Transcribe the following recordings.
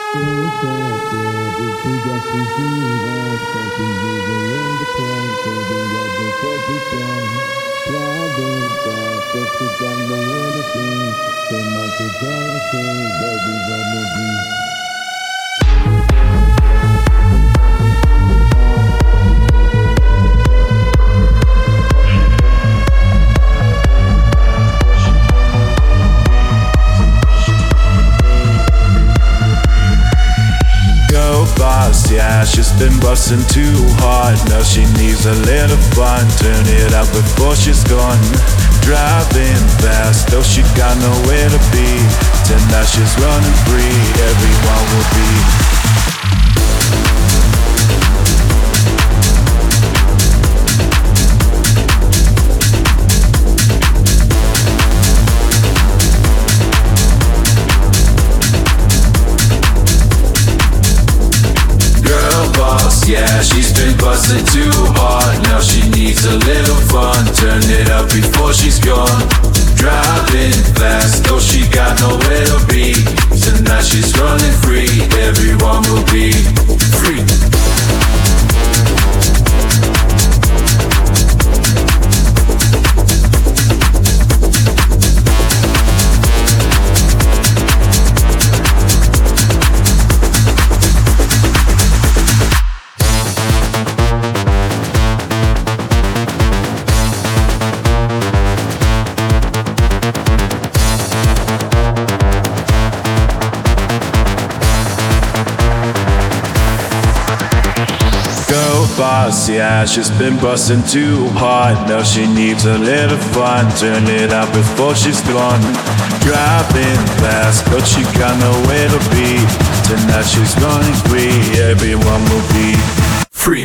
Yeah, she's been busting too hard. Now she needs a little fun. Turn it up before she's gone. Driving fast, though she got nowhere to be. Tonight she's running free. Everyone will be. Yeah, she's been busting too hard. Now she needs a little fun. Turn it up before she's gone. Driving fast, though she got nowhere to be. Tonight she's running free. Everyone will be free. Boss, yeah, she's been busting too hard. Now she needs a little fun. Turn it up before she's gone. Driving fast, but she got nowhere to be. Tonight she's running free. Everyone will be free.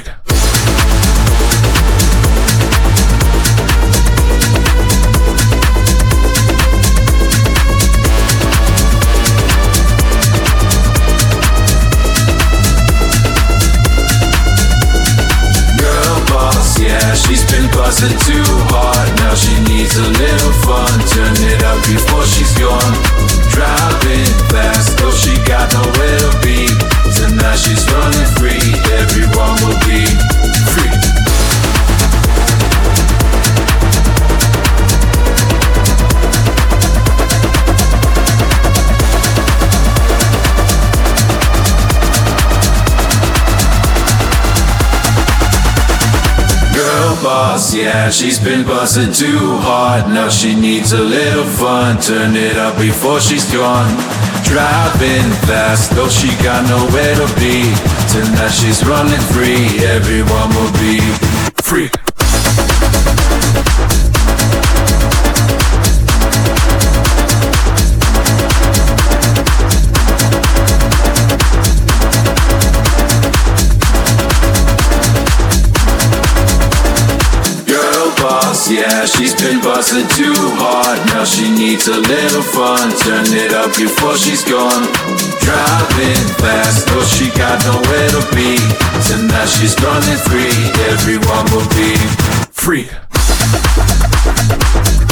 She's been busting too hard. Now she needs a little fun. Turn it up before she's gone. Driving fast, though she got nowhere to be. Tonight she's running free. Everyone will be free. Boss, yeah, she's been busting too hard. Now she needs a little fun. Turn it up before she's gone. Driving fast, though she got nowhere to be. Tonight she's running free. Everyone will be free. Yeah, she's been busting too hard. Now she needs a little fun. Turn it up before she's gone. Driving fast, though she got nowhere to be. Tonight she's running free. Everyone will be free.